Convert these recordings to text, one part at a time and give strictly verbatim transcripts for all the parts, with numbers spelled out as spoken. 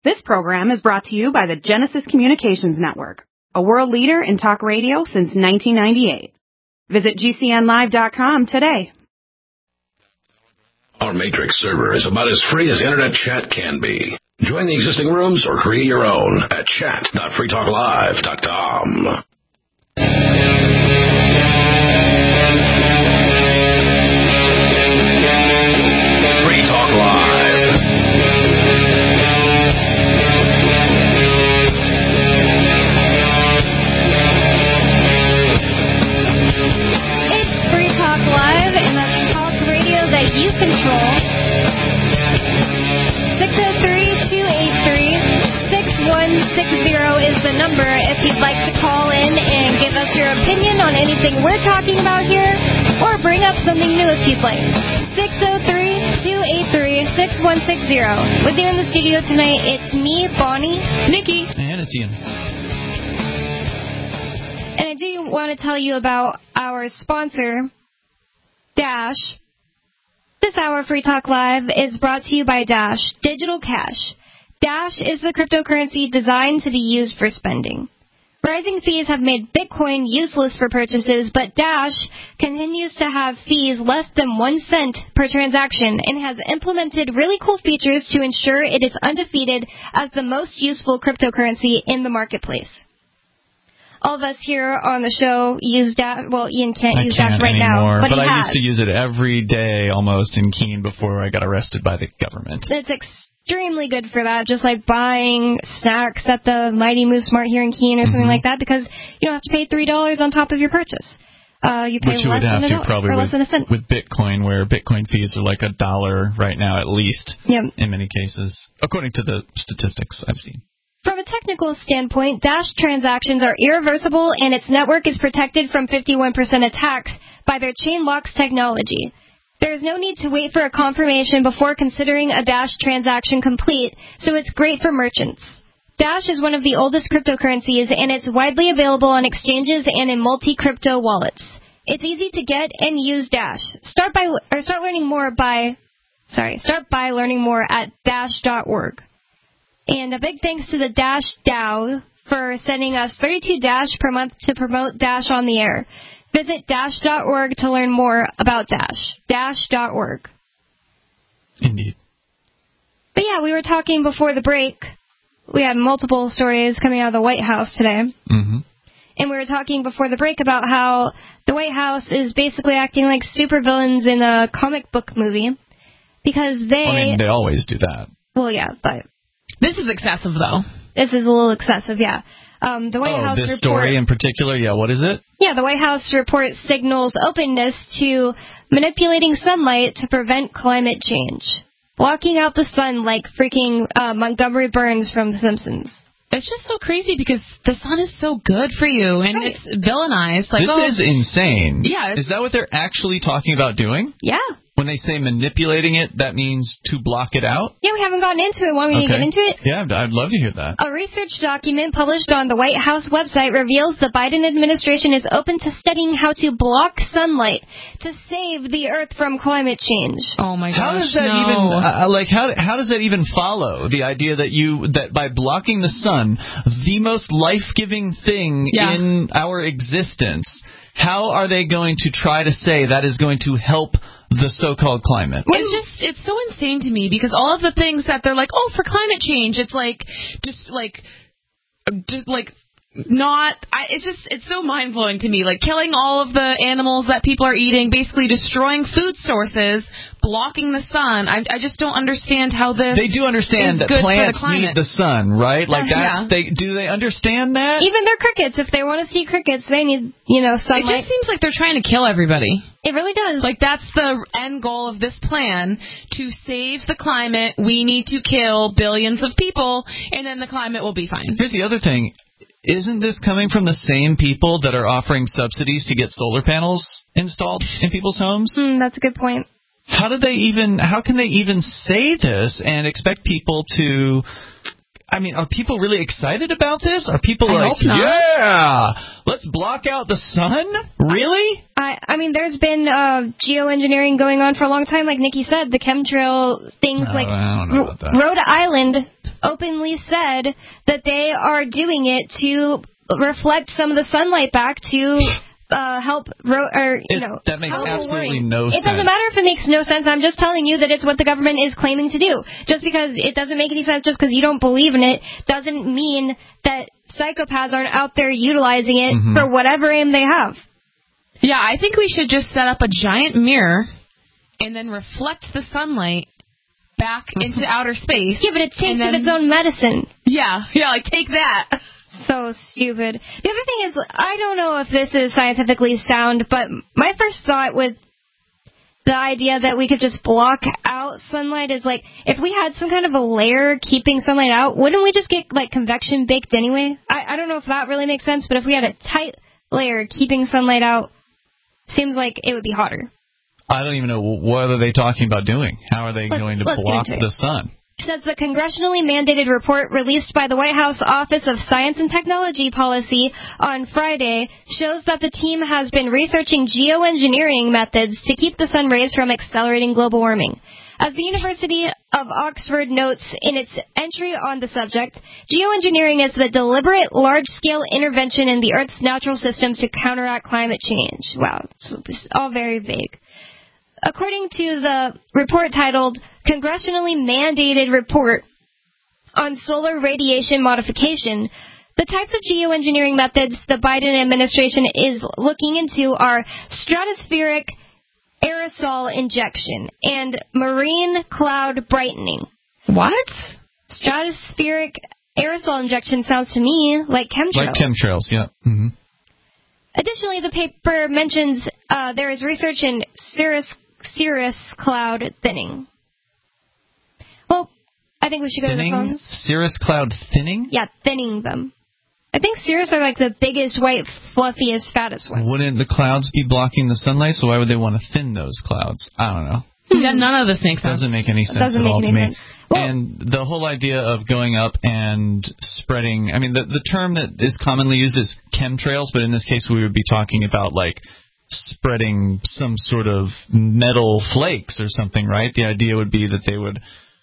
This program is brought to you by the Genesis Communications Network, a world leader in talk radio since nineteen ninety-eight. Visit G C N live dot com today. Our Matrix server is about as free as internet chat can be. Join the existing rooms or create your own at chat dot free talk live dot com. Free Talk Live. It's Free Talk Live, and that's talk radio that you control. six oh three, two eight three, six one six zero is the number if you'd like to call in and give us your opinion on anything we're talking about here, or bring up something new if you'd like. six oh three, two eight three, six one six zero. With you in the studio tonight, it's me, Bonnie, Nikki, and it's Ian. And I do want to tell you about our sponsor, Dash. This hour, Free Talk Live, is brought to you by Dash Digital Cash. Dash is the cryptocurrency designed to be used for spending. Rising fees have made Bitcoin useless for purchases, but Dash continues to have fees less than one cent per transaction and has implemented really cool features to ensure it is undefeated as the most useful cryptocurrency in the marketplace. All of us here on the show use Dash. Well, Ian can't I use can't Dash right anymore, now, but, but he I has. used to use it every day almost in Keene before I got arrested by the government. It's extremely good for that, just like buying snacks at the Mighty Moose Mart here in Keene or something Mm-hmm. like that, because you don't have to pay three dollars on top of your purchase. Uh, you pay Which you less would have than a to dollar, probably or less with, than a cent. with Bitcoin, where Bitcoin fees are like a dollar right now at least Yep. in many cases, according to the statistics I've seen. From a technical standpoint, Dash transactions are irreversible, and its network is protected from fifty-one percent attacks by their Chainlocks technology. There is no need to wait for a confirmation before considering a Dash transaction complete, so it's great for merchants. Dash is one of the oldest cryptocurrencies, and it's widely available on exchanges and in multi-crypto wallets. It's easy to get and use Dash. Start by or start learning more by sorry, start by learning more at dash dot org. And a big thanks to the Dash DAO for sending us thirty-two Dash per month to promote Dash on the air. Visit dash dot org to learn more about Dash. dash dot org. Indeed. But yeah, we were talking before the break. We had multiple stories coming out of the White House today. Mm-hmm. And we were talking before the break about how the White House is basically acting like supervillains in a comic book movie. Because they... I mean, they always do that. Well, yeah, but... This is excessive, though. This is a little excessive, yeah. Um, the White oh, House this report, story in particular? Yeah, what is it? Yeah, the White House report signals openness to manipulating sunlight to prevent climate change. Blocking out the sun like freaking uh, Montgomery Burns from The Simpsons. It's just so crazy because the sun is so good for you, and Right. it's villainized. Like, This oh, is insane. Yeah, it's- Is that what they're actually talking about doing? Yeah. When they say manipulating it, that means to block it out? Yeah, we haven't gotten into it. Want me to Okay. get into it? Yeah, I'd- I'd love to hear that. A research document published on the White House website reveals the Biden administration is open to studying how to block sunlight to save the Earth from climate change. oh my gosh, How does that no. even uh, like how how does that even follow the idea that you that by blocking the sun, the most life-giving thing Yeah. in our existence, how are they going to try to say that is going to help the so-called climate? It's just, it's so insane to me because all of the things that they're like, oh, for climate change, it's like, just like, just like, not, I, it's just, it's so mind-blowing to me. Like, killing all of the animals that people are eating, basically destroying food sources, blocking the sun. I, I just don't understand how this They do understand is that good for the plants climate. need the sun, right? Like Uh, that's yeah. they do they understand that? Even their crickets, if they want to see crickets, they need, you know, It sunlight. just seems like they're trying to kill everybody. It really does. Like, that's the end goal of this plan. To save the climate, we need to kill billions of people, and then the climate will be fine. Here's the other thing. Isn't this coming from the same people that are offering subsidies to get solar panels installed in people's homes? Mm, that's a good point. How do they even? How can they even say this and expect people to? I mean, are people really excited about this? Are people I like, hope not. yeah, let's block out the sun? Really? I, I mean, there's been uh, geoengineering going on for a long time. Like Nikki said, the chemtrail things. Oh, like I don't know about that. Rhode Island openly said that they are doing it to reflect some of the sunlight back to uh, help, ro- or you It- know, that makes help absolutely warming. no It doesn't sense. matter if it makes no sense. I'm just telling you that it's what the government is claiming to do. Just because it doesn't make any sense, just because you don't believe in it, doesn't mean that psychopaths aren't out there utilizing it Mhm. for whatever aim they have. Yeah, I think we should just set up a giant mirror and then reflect the sunlight back into outer space. Yeah, but it tastes and then, of its own medicine. Yeah, yeah, like take that. So stupid. The other thing is, I don't know if this is scientifically sound, but my first thought with the idea that we could just block out sunlight is like, if we had some kind of a layer keeping sunlight out, wouldn't we just get like convection baked anyway? I, I don't know if that really makes sense, but if we had a tight layer keeping sunlight out, seems like it would be hotter. I don't even know, what are they talking about doing? How are they Let's- going to let's get block into it. the sun? Says the congressionally mandated report released by the White House Office of Science and Technology Policy on Friday shows that the team has been researching geoengineering methods to keep the sun rays from accelerating global warming. As the University of Oxford notes in its entry on the subject, geoengineering is the deliberate, large-scale intervention in the Earth's natural systems to counteract climate change. Wow, it's all very vague. According to the report titled Congressionally Mandated Report on Solar Radiation Modification, the types of geoengineering methods the Biden administration is looking into are stratospheric aerosol injection and marine cloud brightening. What? Stratospheric aerosol injection sounds to me like chemtrails. Like chemtrails, yeah. Mm-hmm. Additionally, the paper mentions uh, there is research in cirrus, cirrus cloud thinning. Well, I think we should go Thinning? to the phones. Cirrus cloud thinning? Yeah, thinning them. I think cirrus are like the biggest, white, fluffiest, fattest ones. Wouldn't the clouds be blocking the sunlight, so why would they want to thin those clouds? I don't know. Yeah, none of this makes sense. Doesn't make any sense Doesn't at make all any to me. sense. Well- and the whole idea of going up and spreading, I mean, the, the term that is commonly used is chemtrails, but in this case we would be talking about, like, spreading some sort of metal flakes or something, right? The idea would be that they would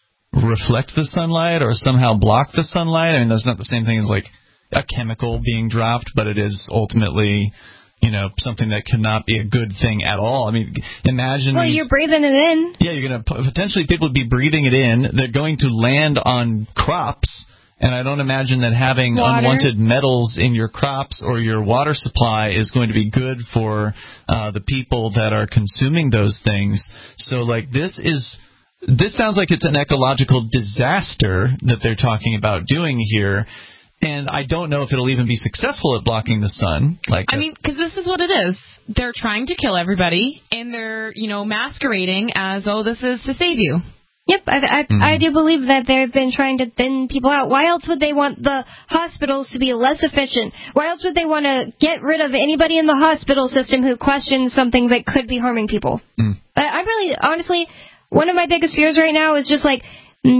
reflect the sunlight or somehow block the sunlight. I mean, that's not the same thing as, like, a chemical being dropped, but it is ultimately, you know, something that cannot be a good thing at all. I mean, imagine Well, these, you're breathing it in. yeah, you're going to potentially people would be breathing it in. They're going to land on crops, and I don't imagine that having Water. unwanted metals in your crops or your water supply is going to be good for uh, the people that are consuming those things. So, like, this is this sounds like it's an ecological disaster that they're talking about doing here. And I don't know if it'll even be successful at blocking the sun. Like, I mean, because this is what it is. They're trying to kill everybody, and they're, you know, masquerading as, oh, this is to save you. Yep, I, I, Mm-hmm. I do believe that they've been trying to thin people out. Why else would they want the hospitals to be less efficient? Why else would they want to get rid of anybody in the hospital system who questions something that could be harming people? Mm. I, I really, honestly, one of my biggest fears right now is just like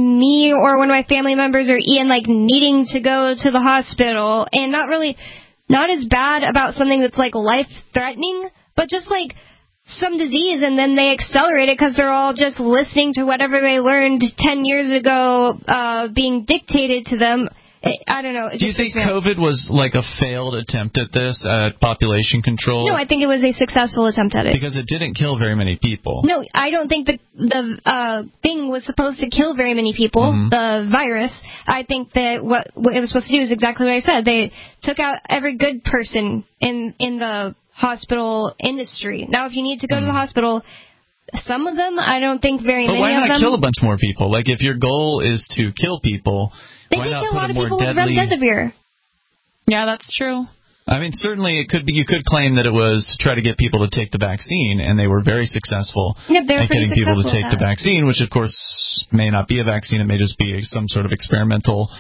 me or one of my family members or Ian, like, needing to go to the hospital and not really, not as bad about something that's, like, life-threatening, but just, like, some disease, and then they accelerate it because they're all just listening to whatever they learned ten years ago uh, being dictated to them. I don't know. It do you just think freaks me out. COVID was like a failed attempt at this, at population control? No, I think it was a successful attempt at it. Because it didn't kill very many people. No, I don't think the the uh, thing was supposed to kill very many people, Mhm. the virus. I think that what, what it was supposed to do is exactly what I said. They took out every good person in in the hospital industry. Now, if you need to go Mhm. to the hospital, some of them, I don't think very But many why of not them. kill a bunch more people? Like, if your goal is to kill people, they why did not kill a put lot a of more people deadly... with remdesivir. Yeah, that's true. I mean, certainly it could be. You could claim that it was to try to get people to take the vaccine, and they were very successful Yeah, they were at pretty getting people to successful take at the that. vaccine, which of course may not be a vaccine. It may just be some sort of experimental,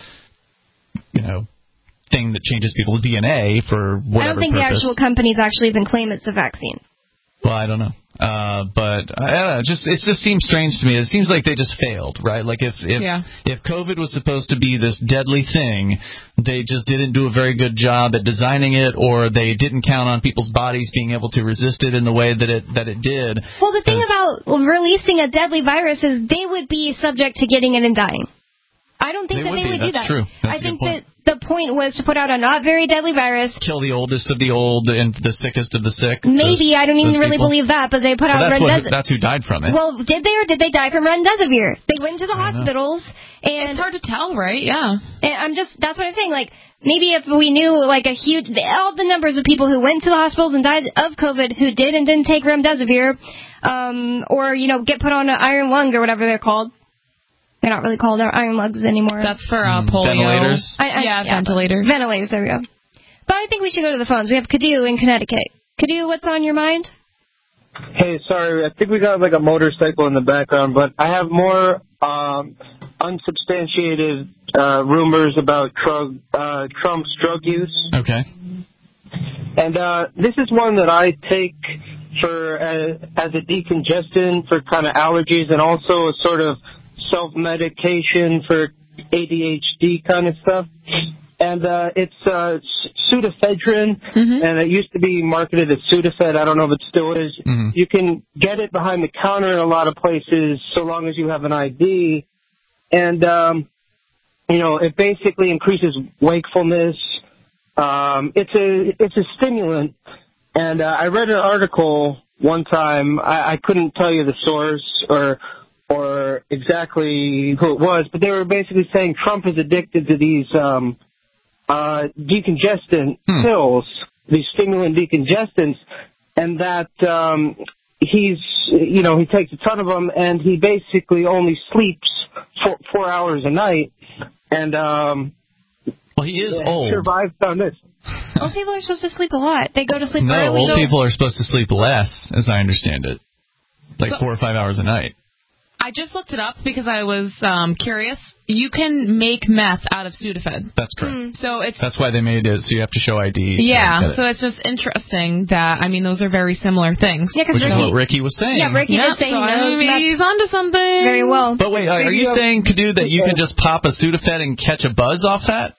you know, thing that changes people's D N A for whatever I don't think purpose. the actual companies actually even claim it's a vaccine. Well, I don't know. Uh, but I don't know, just it just seems strange to me. It seems like they just failed, right? Like if if Yeah. if COVID was supposed to be this deadly thing, they just didn't do a very good job at designing it, or they didn't count on people's bodies being able to resist it in the way that it that it did. Well, the thing As- about releasing a deadly virus is they would be subject to getting it and dying. I don't think They that would they be. would do That's that. true. That's I a think good that the point was to put out a not very deadly virus. Kill the oldest of the old and the sickest of the sick. Maybe, those, I don't even those really people. believe that, but they put Well, out that's, what, remdesivir. that's who died from it. Well, did they or did they die from remdesivir? They went to the hospitals, and It's hard to tell, right? Yeah. And I'm just, that's what I'm saying, like, maybe if we knew, like, a huge, all the numbers of people who went to the hospitals and died of COVID who did and didn't take remdesivir, um, or, you know, get put on an iron lung or whatever they're called. They're not really called iron lungs anymore. That's for uh, Mm, polio. ventilators? I, I, yeah, ventilators. Ventilators, there we go. But I think we should go to the phones. We have Kadu in Connecticut. Kadu, what's on your mind? Hey, sorry, I think we got like a motorcycle in the background, but I have more um, unsubstantiated uh, rumors about drug, uh, Trump's drug use. Okay. And uh, this is one that I take for uh, as a decongestant for kind of allergies and also a sort of self-medication for A D H D kind of stuff. And uh, it's uh, pseudoephedrine, Mm-hmm. and it used to be marketed as Sudafed. I don't know if it still is. Mhm. You can get it behind the counter in a lot of places so long as you have an I D. And, um, you know, it basically increases wakefulness. Um, it's a it's a stimulant. And uh, I read an article one time. I, I couldn't tell you the source or or exactly who it was, but they were basically saying Trump is addicted to these um, uh, decongestant Hmm. pills, these stimulant decongestants, and that um, he's, you know, he takes a ton of them, and he basically only sleeps four, four hours a night, and um, Well, he is old. survives on this. Old people are supposed to sleep a lot. They go to sleep No, early. old people are supposed to sleep less, as I understand it. Like So- four or five hours a night. I just looked it up because I was um, curious. You can make meth out of Sudafed. That's correct. So it's That's why they made it so you have to show I D. to get yeah. it. So it's just interesting that I mean those are very similar things. Yeah, 'cause Which is Ricky, what Ricky was saying. yeah, Ricky Yeah, did say so he I knows mean, maybe meth he's onto something. very well. But wait, are, are you saying, Kadu, that you can just pop a Sudafed and catch a buzz off that?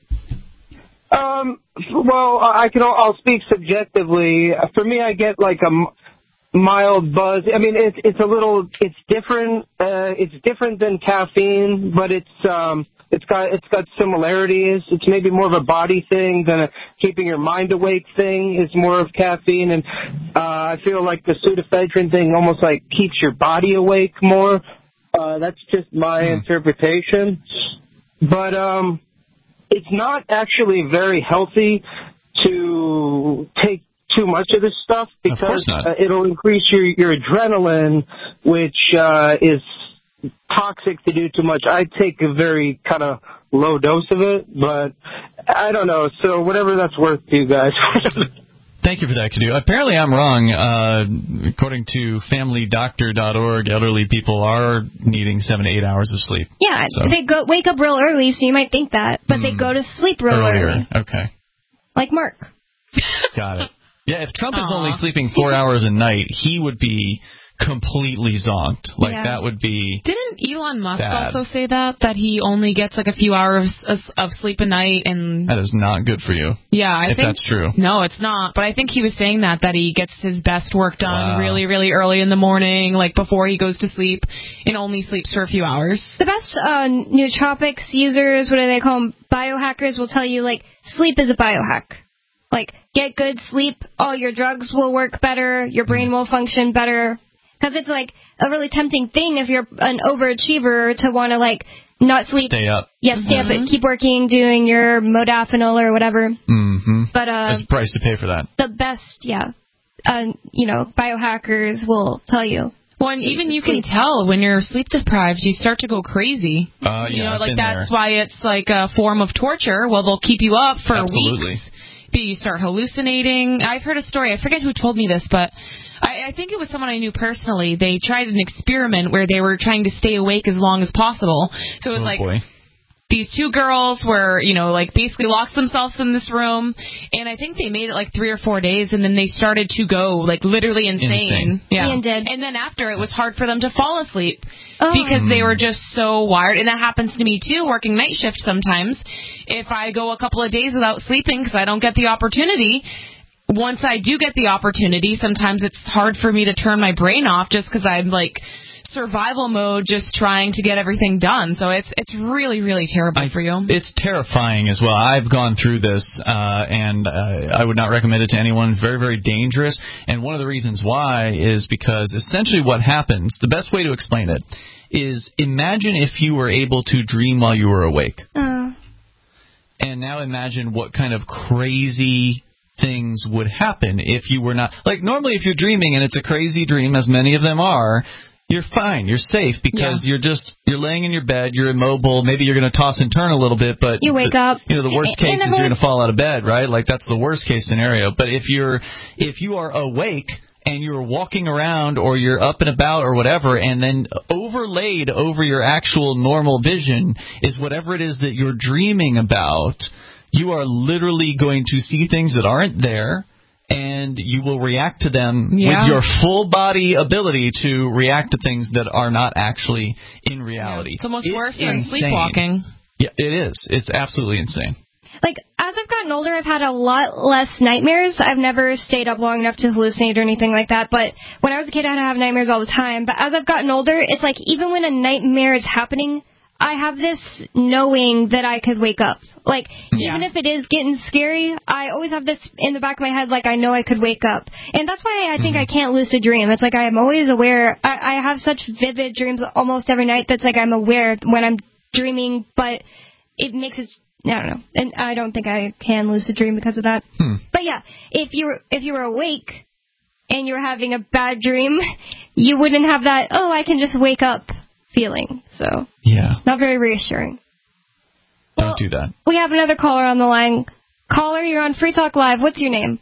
Um, well, I can. I'll speak subjectively. For me, I get like a m- mild buzz. I mean, it's it's a little. It's different. Uh, it's different than caffeine, but it's um, it's got it's got similarities. It's maybe more of a body thing than a keeping your mind awake thing. Is more of caffeine, and uh, I feel like the pseudoephedrine thing almost like keeps your body awake more. Uh, that's just my Hmm. interpretation. But um. It's not actually very healthy to take too much of this stuff Of course because not. uh, it'll increase your, your adrenaline, which uh, is toxic to do too much. I take a very kind of low dose of it, but I don't know. So whatever that's worth to you guys. Thank you for that, Kadu. Apparently I'm wrong. Uh, according to family doctor dot org, elderly people are needing seven to eight hours of sleep. Yeah, So- they go wake up real early, so you might think that, but they Mm. go to sleep real Earlier. early, Okay. like Mark. Got it. Yeah, if Trump is Aw. only sleeping four hours a night, he would be completely zonked. Like, Yeah. that would be... Didn't Elon Musk Bad. also say that that he only gets like a few hours of, of sleep a night and That is not good for you. yeah, I if think that's true. No, it's not. But I think he was saying that that he gets his best work done Wow. really, really early in the morning, like before he goes to sleep, and only sleeps for a few hours. The best uh, nootropics users, what do they call them? Biohackers will tell you, like, sleep is a biohack. Like, get good sleep, all your drugs will work better, your brain will function better. Because it's, like, a really tempting thing if you're an overachiever to want to, like, not sleep. Stay up. Yeah, stay up, but keep working, doing your modafinil or whatever. Mm-hmm. But uh, There's a price to pay for that. the best, yeah, uh, you know, biohackers will tell you. Well, and even you can tell when you're sleep deprived, you start to go crazy. Uh, you yeah, know, I've like been that's there. why it's like a form of torture. Well, they'll keep you up for Absolutely. weeks. But you start hallucinating. I've heard a story. I forget who told me this, but I, I think it was someone I knew personally. They tried an experiment where they were trying to stay awake as long as possible. So it was Oh, like boy. these two girls were, you know, like basically locked themselves in this room, and I think they made it like three or four days, and then they started to go like literally insane. insane. Yeah. Ian did. And then after, it was hard for them to fall asleep Oh. because they were just so wired. And that happens to me too, working night shift sometimes. If I go a couple of days without sleeping because I don't get the opportunity, once I do get the opportunity, sometimes it's hard for me to turn my brain off just because I'm like survival mode, just trying to get everything done. So it's it's really, really terrible I, for you. It's terrifying as well. I've gone through this, uh, and uh, I would not recommend it to anyone. Very, very dangerous. And one of the reasons why is because essentially what happens, the best way to explain it, is imagine if you were able to dream while you were awake. Uh. And now imagine what kind of crazy things would happen if you were not. Like, normally if you're dreaming and it's a crazy dream, as many of them are, you're fine. You're safe because yeah. you're just, you're laying in your bed, you're immobile, maybe you're going to toss and turn a little bit, but you wake the, up. You know, the worst case is you're going to fall out of bed, right? Like, that's the worst case scenario. But if you're, if you are awake and you're walking around or you're up and about or whatever, and then overlaid over your actual normal vision is whatever it is that you're dreaming about, you are literally going to see things that aren't there, and you will react to them yeah. with your full body ability to react to things that are not actually in reality. Yeah. It's almost it's worse than insane. sleepwalking. Yeah, it is. It's absolutely insane. Like, as I've gotten older, I've had a lot less nightmares. I've never stayed up long enough to hallucinate or anything like that. But when I was a kid, I'd have nightmares all the time. But as I've gotten older, it's like even when a nightmare is happening, I have this knowing that I could wake up. Like, yeah. even if it is getting scary, I always have this in the back of my head, like, I know I could wake up. And that's why I think mm-hmm. I can't lucid dream. It's like I am always aware. I, I have such vivid dreams almost every night that's like I'm aware when I'm dreaming, but it makes it, I don't know. And I don't think I can lucid dream because of that. Hmm. But yeah, if you were, if you were awake and you were having a bad dream, you wouldn't have that, oh, I can just wake up feeling. So yeah, not very reassuring. Don't well, do that. We have another caller on the line. Caller, you're on Free Talk Live. What's your name?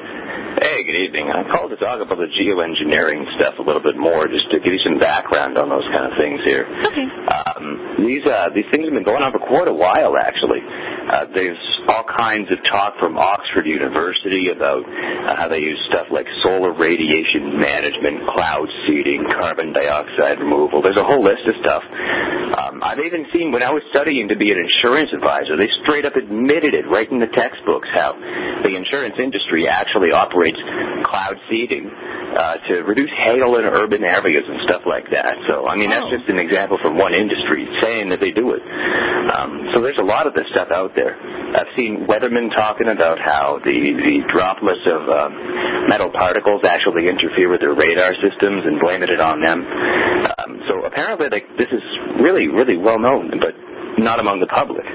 Hey, good evening. I called to talk about the geoengineering stuff a little bit more, just to give you some background on those kind of things here. Okay. Um, these uh, these things have been going on for quite a while, actually. Uh, there's all kinds of talk from Oxford University about uh, how they use stuff like solar radiation management, cloud seeding, carbon dioxide removal. There's a whole list of stuff. Um, I've even seen, when I was studying to be an insurance advisor, they straight up admitted it right in the textbooks, how the insurance industry actually operates cloud seeding uh, to reduce hail in urban areas and stuff like that. So, I mean, that's just an example from one industry saying that they do it. Um, so there's a lot of this stuff out there. I've seen weathermen talking about how the, the droplets of um, metal particles actually interfere with their radar systems and blaming it on them. Um, so apparently, like, this is really, really well known, but not among the public.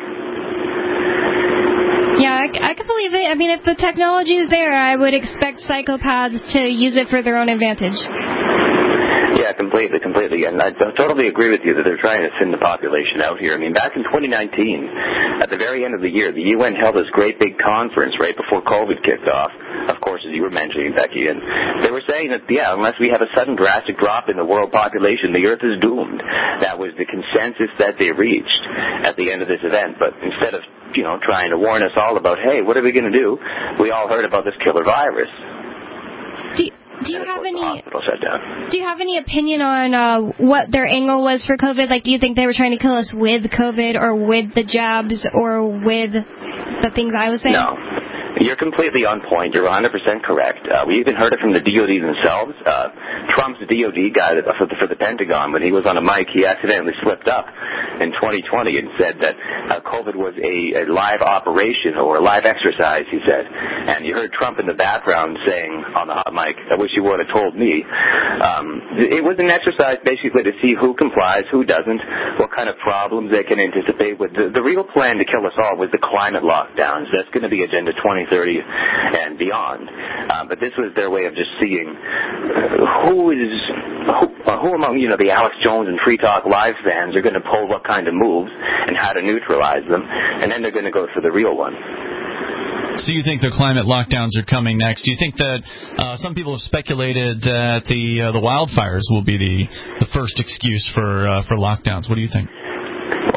Yeah, I, I can believe it. I mean, if the technology is there, I would expect psychopaths to use it for their own advantage. Yeah, completely, completely. And I totally agree with you that they're trying to thin the population out here. I mean, back in twenty nineteen, at the very end of the year, the U N held this great big conference right before COVID kicked off, of course, as you were mentioning, Becky. And they were saying that, yeah, unless we have a sudden drastic drop in the world population, the Earth is doomed. That was the consensus that they reached at the end of this event. But instead of, you know, trying to warn us all about, hey, what are we going to do, we all heard about this killer virus. Do you- Do you have any? Shut down. Do you have any opinion on uh, what their angle was for COVID? Like, do you think they were trying to kill us with COVID, or with the jabs, or with the things I was saying? No. You're completely on point. You're one hundred percent correct. Uh, we even heard it from the D O D themselves. Uh, Trump's D O D guy for the, for the Pentagon, when he was on a mic, he accidentally slipped up in twenty twenty and said that uh, COVID was a, a live operation or a live exercise, he said. And you heard Trump in the background saying on the hot mic, I wish you would have told me. Um, it was an exercise basically to see who complies, who doesn't, what kind of problems they can anticipate. With the, the real plan to kill us all was the climate lockdowns. That's going to be Agenda twenty thirty and beyond. Uh, but this was their way of just seeing uh, who is who, uh, who among you know the Alex Jones and Free Talk Live fans are going to pull what kind of moves and how to neutralize them, and then they're going to go for the real one. So you think the climate lockdowns are coming next? Do you think that uh, some people have speculated that the uh, the wildfires will be the the first excuse for uh, for lockdowns? What do you think? Well, you see, a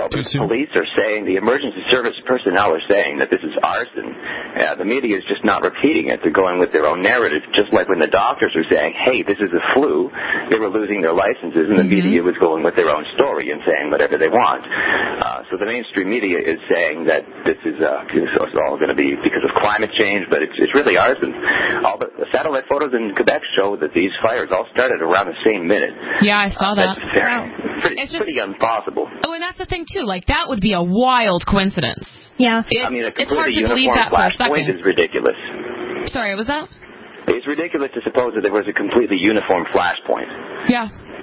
the police are saying, the emergency service personnel are saying that this is arson. Uh, the media is just not repeating it. They're going with their own narrative, just like when the doctors were saying, hey, this is a flu, they were losing their licenses, and the mm-hmm. media was going with their own story and saying whatever they want. Uh, so the mainstream media is saying that this is uh, it's all going to be because of climate change, but it's, it's really arson. All the, the satellite photos in Quebec show that these fires all started around the same minute. Yeah, I saw uh, that. That's very, wow. pretty, it's just, pretty impossible. Oh, and that's the thing, too. Like, that would be a wild coincidence. Yeah. It's, I mean, a it's hard to completely believe uniform that for a flashpoint second. is ridiculous. Sorry, what was that? It's ridiculous to suppose that there was a completely uniform flashpoint. Yeah.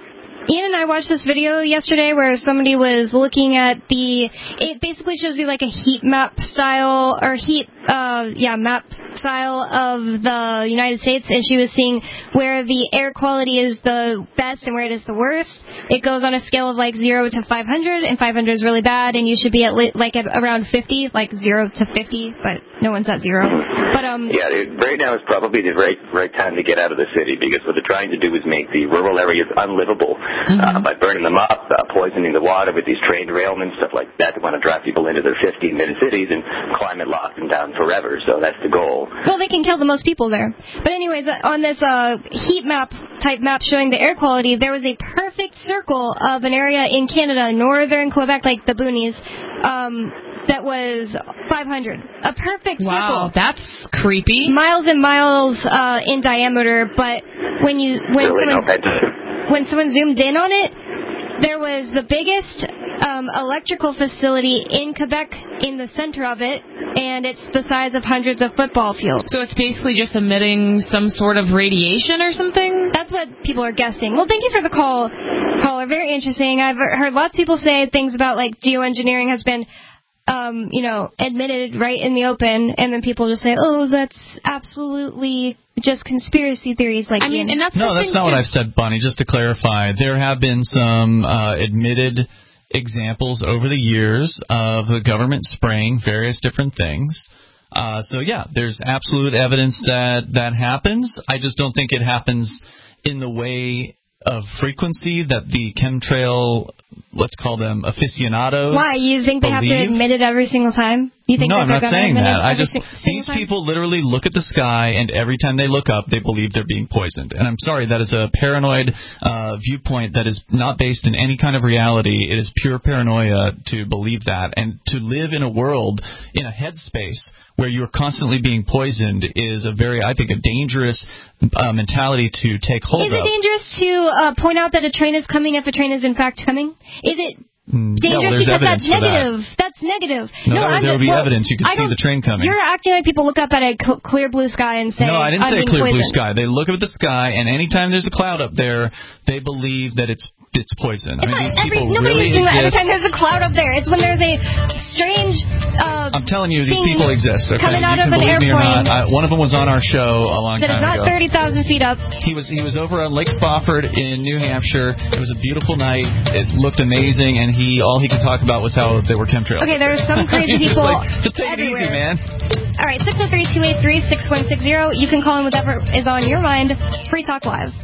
Ian and I watched this video yesterday where somebody was looking at the, it basically shows you like a heat map style, or heat, uh, yeah, map style of the United States, and she was seeing where the air quality is the best and where it is the worst. It goes on a scale of like zero to five hundred, and five hundred is really bad, and you should be at li- like at around fifty, like zero to fifty, but no one's at zero. But um, yeah, it, right now is probably the right right time to get out of the city, because what they're trying to do is make the rural areas unlivable. Mm-hmm. Uh, by burning them up, uh, poisoning the water with these train derailments, stuff like that. They want to drive people into their fifteen-minute cities and climate lock them down forever. So that's the goal. Well, they can kill the most people there. But anyways, on this uh, heat map type map showing the air quality, there was a perfect circle of an area in Canada, northern Quebec, like the boonies, um, that was five hundred. A perfect wow, circle. Wow, that's creepy. Miles and miles uh, in diameter, but when you when really someone no when someone zoomed in on it, there was the biggest um, electrical facility in Quebec in the center of it, and it's the size of hundreds of football fields. So it's basically just emitting some sort of radiation or something? That's what people are guessing. Well, thank you for the call, caller. Very interesting. I've heard lots of people say things about like geoengineering has been Um, you know, admitted right in the open, and then people just say, oh, that's absolutely just conspiracy theories. Like, I mean, and that's no, that's not too. what I've said, Bonnie. Just to clarify, there have been some uh, admitted examples over the years of the government spraying various different things. Uh, so, yeah, there's absolute evidence that that happens. I just don't think it happens in the way of frequency that the chemtrail, let's call them aficionados. Why? You think they believe. have to admit it every single time? You think no, I'm not saying that. I just si- these time? people literally look at the sky, and every time they look up, they believe they're being poisoned. And I'm sorry, that is a paranoid uh, viewpoint that is not based in any kind of reality. It is pure paranoia to believe that, and to live in a world, in a headspace where you're constantly being poisoned is a very, I think, a dangerous uh, mentality to take hold of. Is it dangerous to uh, point out that a train is coming if a train is in fact coming? Is it Mm, dangerous yeah, well, because that's negative? that. That's negative. No, no there, I'm there will be well, evidence. You can see the train coming. You're acting like people look up at a cl- clear blue sky and say, no, I didn't I'm say being clear poisoned. blue sky. They look up at the sky, and anytime there's a cloud up there, they believe that it's it's poison. It's I mean, these every, people nobody's really doing that every exist. time there's a cloud up there. It's when there's a strange. Uh, I'm telling you, these people exist. Okay, coming out you of can an believe me or airplane. not. I, one of them was on our show a long that time is not ago. thirty thousand feet up. He was he was over on Lake Spofford in New Hampshire. It was a beautiful night. It looked amazing, and he all he could talk about was how there were chemtrails. Okay, there are some crazy I mean, people. Just, like, just take everywhere. it easy, man. All right, six oh three, two eight three, six one six zero. You can call in whatever is on your mind. Free Talk Live.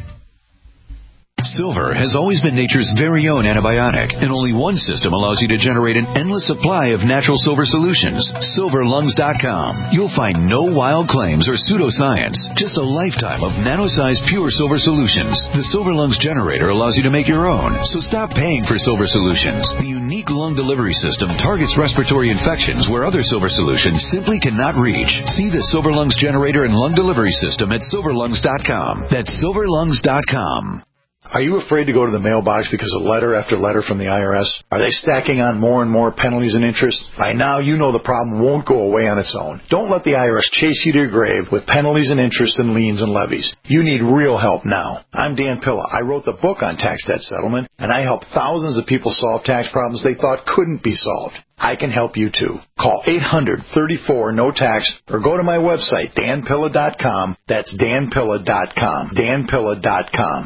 Silver has always been nature's very own antibiotic, and only one system allows you to generate an endless supply of natural silver solutions. silver lungs dot com. You'll find no wild claims or pseudoscience, just a lifetime of nano-sized pure silver solutions. The Silver Lungs generator allows you to make your own, so stop paying for silver solutions. The unique lung delivery system targets respiratory infections where other silver solutions simply cannot reach. See the Silver Lungs generator and lung delivery system at silver lungs dot com. That's silver lungs dot com. Are you afraid to go to the mailbox because of letter after letter from the I R S? Are they stacking on more and more penalties and interest? By now, you know the problem won't go away on its own. Don't let the I R S chase you to your grave with penalties and interest and liens and levies. You need real help now. I'm Dan Pilla. I wrote the book on tax debt settlement, and I help thousands of people solve tax problems they thought couldn't be solved. I can help you too. Call eight hundred, thirty-four, no tax or go to my website, dan pilla dot com. That's dan pilla dot com. dan pilla dot com.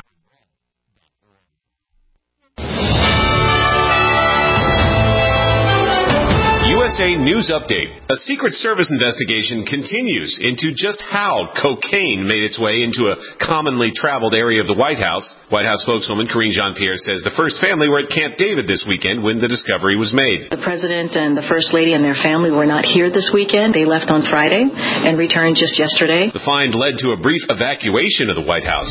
U S S A News Update. A Secret Service investigation continues into just how cocaine made its way into a commonly traveled area of the White House. White House spokeswoman Karine Jean-Pierre says the First Family were at Camp David this weekend when the discovery was made. The President and the First Lady and their family were not here this weekend. They left on Friday and returned just yesterday. The find led to a brief evacuation of the White House.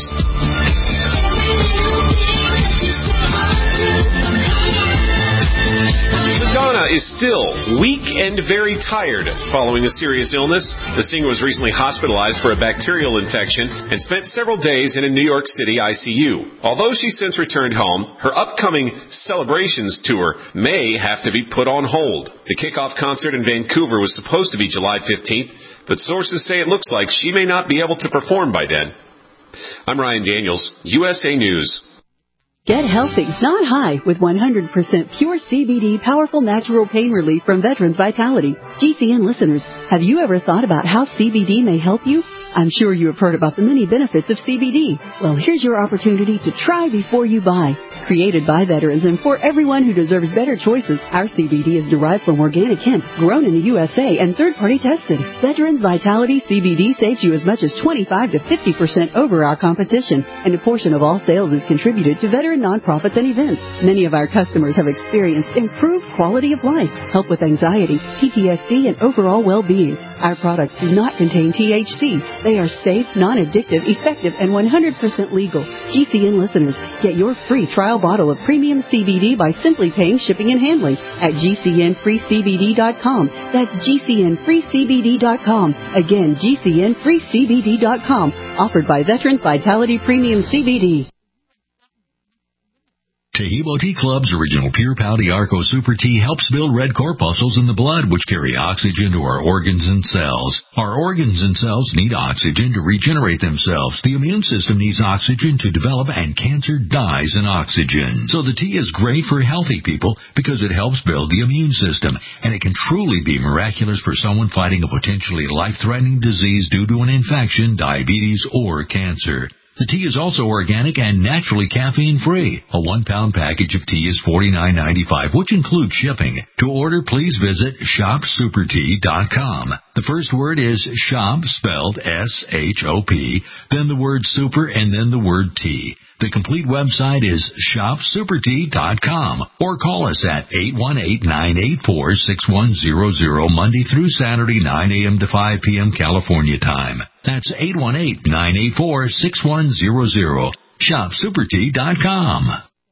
Madonna is still weak and very tired following a serious illness. The singer was recently hospitalized for a bacterial infection and spent several days in a New York City I C U. Although she's since returned home, her upcoming Celebrations tour may have to be put on hold. The kickoff concert in Vancouver was supposed to be July fifteenth, but sources say it looks like she may not be able to perform by then. I'm Ryan Daniels, U S A News. Get healthy, not high, with one hundred percent pure C B D powerful natural pain relief from Veterans Vitality. G C N listeners, have you ever thought about how C B D may help you? I'm sure you have heard about the many benefits of C B D. Well, here's your opportunity to try before you buy. Created by veterans and for everyone who deserves better choices, our C B D is derived from organic hemp, grown in the U S A and third-party tested. Veterans Vitality C B D saves you as much as twenty-five to fifty percent over our competition, and a portion of all sales is contributed to veteran nonprofits and events. Many of our customers have experienced improved quality of life, help with anxiety, P T S D, and overall well-being. Our products do not contain T H C. They are safe, non-addictive, effective, and one hundred percent legal. G C N listeners, get your free trial bottle of premium C B D by simply paying shipping and handling at G C N free C B D dot com. That's G C N free C B D dot com. Again, G C N free C B D dot com. Offered by Veterans Vitality Premium C B D. Tahibo Tea Club's original Pure Pau Arco Super Tea helps build red corpuscles in the blood, which carry oxygen to our organs and cells. Our organs and cells need oxygen to regenerate themselves. The immune system needs oxygen to develop, and cancer dies in oxygen. So the tea is great for healthy people because it helps build the immune system, and it can truly be miraculous for someone fighting a potentially life-threatening disease due to an infection, diabetes, or cancer. The tea is also organic and naturally caffeine-free. A one-pound package of tea is forty-nine ninety-five, which includes shipping. To order, please visit shop super tea dot com. The first word is shop, spelled S H O P, then the word super, and then the word tea. The complete website is shop super tea dot com, or call us at eight one eight, nine eight four, six one zero zero Monday through Saturday, nine a.m. to five p.m. California time. That's eight one eight, nine eight four, six one zero zero. shop super tea dot com.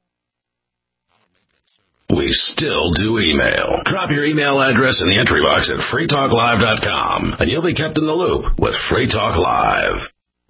We still do email. Drop your email address in the entry box at free talk live dot com, and you'll be kept in the loop with Free Talk Live.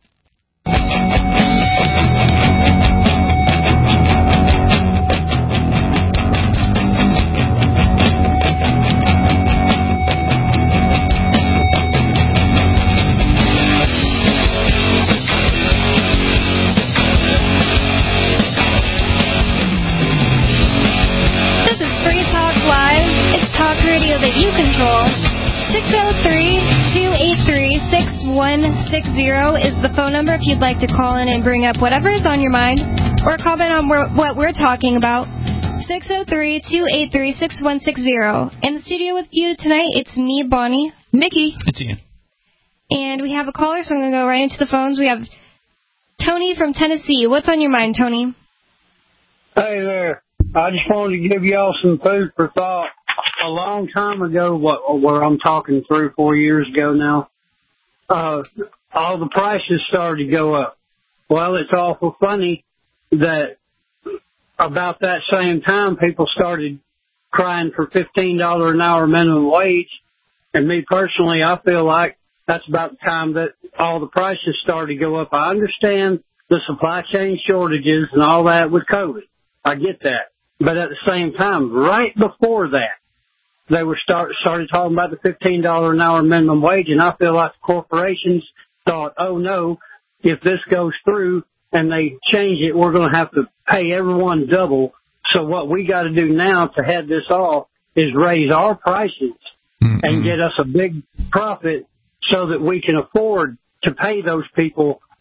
That you control. six oh three, two eight three, six one six zero is the phone number if you'd like to call in and bring up whatever is on your mind or comment on what we're talking about. six oh three, two eight three, six one six zero. In the studio with you tonight, it's me, Bonnie, Nikki. It's Ian. And we have a caller, so I'm going to go right into the phones. We have Tony from Tennessee. What's on your mind, Tony? Hey there. I just wanted to give y'all some food for thought. A long time ago, what, where I'm talking three or four years ago now, uh, all the prices started to go up. Well, it's awful funny that about that same time, people started crying for fifteen dollars an hour minimum wage. And me personally, I feel like that's about the time that all the prices started to go up. I understand the supply chain shortages and all that with COVID. I get that. But at the same time, right before that, they were start started talking about the fifteen dollars an hour minimum wage, and I feel like the corporations thought, oh, no, if this goes through and they change it, we're going to have to pay everyone double. So what we got to do now to head this off is raise our prices mm-hmm. and get us a big profit so that we can afford to pay those people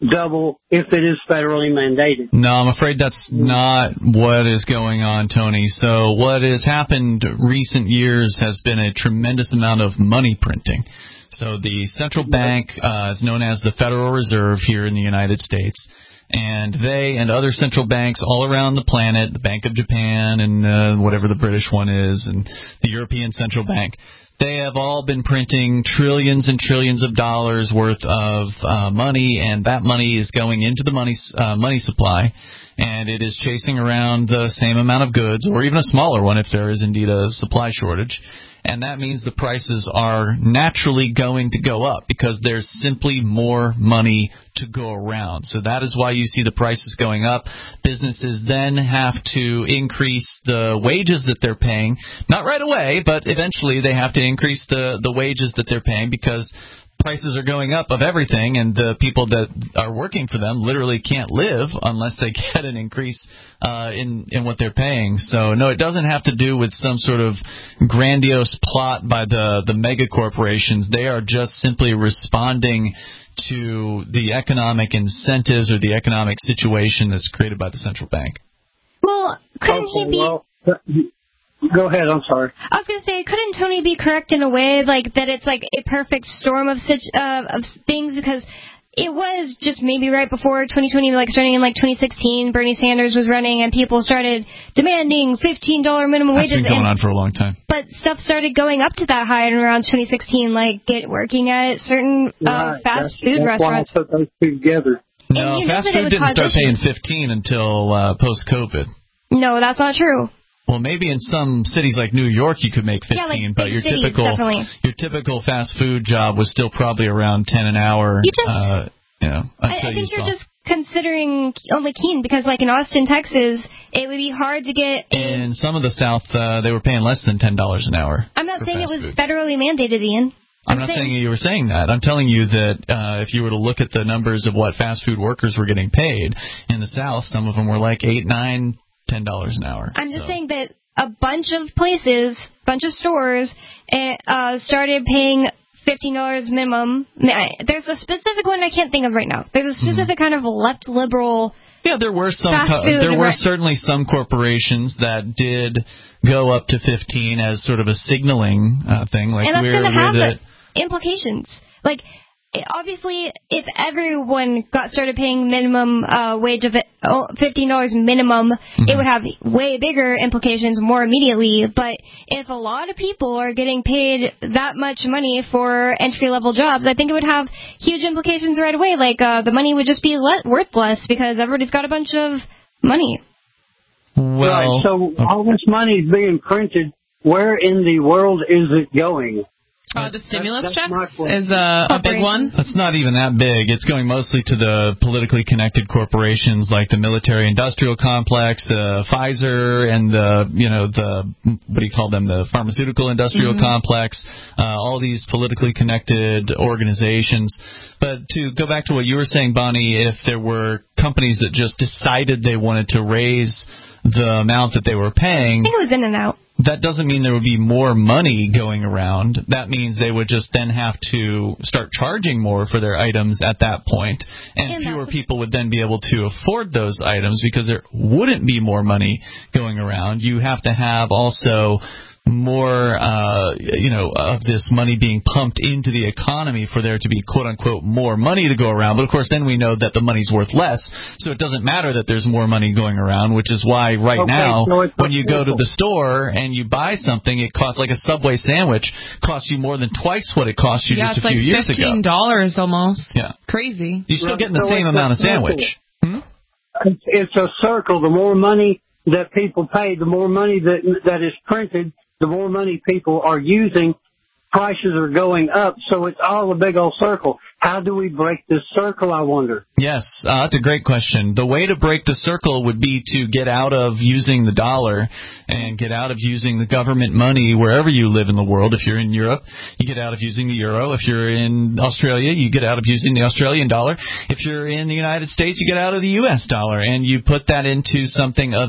double if it is federally mandated. No, I'm afraid that's not what is going on, Tony. So what has happened recent years has been a tremendous amount of money printing. So the central bank uh, is known as the Federal Reserve here in the United States. And they and other central banks all around the planet, the Bank of Japan and uh, whatever the British one is, and the European Central Bank, they have all been printing trillions and trillions of dollars worth of uh, money, and that money is going into the money uh, money supply, and it is chasing around the same amount of goods, or even a smaller one if there is indeed a supply shortage. And that means the prices are naturally going to go up because there's simply more money to go around. So that is why you see the prices going up. Businesses then have to increase the wages that they're paying. Not right away, but eventually they have to increase the, the wages that they're paying because prices are going up of everything, and the people that are working for them literally can't live unless they get an increase uh, in in what they're paying. So no, it doesn't have to do with some sort of grandiose plot by the the mega corporations. They are just simply responding to the economic incentives or the economic situation that's created by the central bank. Well, couldn't okay, he be? Well, go ahead. I'm sorry. I was going to say, couldn't Tony be correct in a way, like that it's like a perfect storm of such uh, of things, because it was just maybe right before twenty twenty, like starting in like twenty sixteen, Bernie Sanders was running and people started demanding fifteen dollars minimum That's wages. That's been going and, on for a long time. But stuff started going up to that high in around twenty sixteen, like get working at certain uh, right. fast that's, food that's restaurants. Why I put those two together. No, fast food didn't start paying fifteen until uh, post-COVID. No, that's not true. Well, maybe in some cities like New York you could make fifteen, yeah, like but your cities, typical definitely. your typical fast food job was still probably around ten an hour. You just, uh, you know, I, until I think you you're saw. just considering only Keene, because like in Austin, Texas, it would be hard to get. In some of the South, uh, they were paying less than ten dollars an hour. I'm not saying it was food. federally mandated, Ian. I'm, I'm not saying, saying you were saying that. I'm telling you that uh, if you were to look at the numbers of what fast food workers were getting paid in the South, some of them were like eight, nine, ten dollars an hour. I'm just so. saying that a bunch of places, bunch of stores, uh, started paying fifteen dollars minimum. There's a specific one I can't think of right now. There's a specific mm-hmm. kind of left liberal. Yeah, there were some. Fast Co- food there were right. certainly some corporations that did go up to fifteen as sort of a signaling uh, thing, like and that's we're, going to we're have the implications. Like, obviously, if everyone got started paying minimum uh, wage of fifteen dollars minimum, mm-hmm. it would have way bigger implications more immediately. But if a lot of people are getting paid that much money for entry-level jobs, I think it would have huge implications right away. Like, uh, the money would just be le- worth less because everybody's got a bunch of money. Well, right, so okay. all this money is being printed. Where in the world is it going? Uh, the stimulus that's, that's checks is a, a big one. That's not even that big. It's going mostly to the politically connected corporations like the military-industrial complex, the Pfizer, and the you know the what do you call them? The pharmaceutical-industrial mm-hmm. complex. Uh, all these politically connected organizations. But to go back to what you were saying, Bonnie, if there were companies that just decided they wanted to raise the amount that they were paying, I think it was in and out. That doesn't mean there would be more money going around. That means they would just then have to start charging more for their items at that point. And, and fewer people would then be able to afford those items because there wouldn't be more money going around. You have to have also more, uh, you know, of this money being pumped into the economy for there to be, quote unquote, more money to go around. But of course, then we know that the money's worth less, so it doesn't matter that there's more money going around, which is why right okay, now, so when you go to the store and you buy something, it costs like a Subway sandwich costs you more than twice what it cost you yeah, just a few like years ago. Yeah, it's like fifteen dollars almost. Yeah. Crazy. You're still right, getting the so same amount of sandwich. Hmm? It's a circle. The more money that people pay, the more money that that is printed, the more money people are using, prices are going up, so it's all a big old circle. How do we break this circle, I wonder? Yes, uh, that's a great question. The way to break the circle would be to get out of using the dollar and get out of using the government money wherever you live in the world. If you're in Europe, you get out of using the euro. If you're in Australia, you get out of using the Australian dollar. If you're in the United States, you get out of the U S dollar, and you put that into something of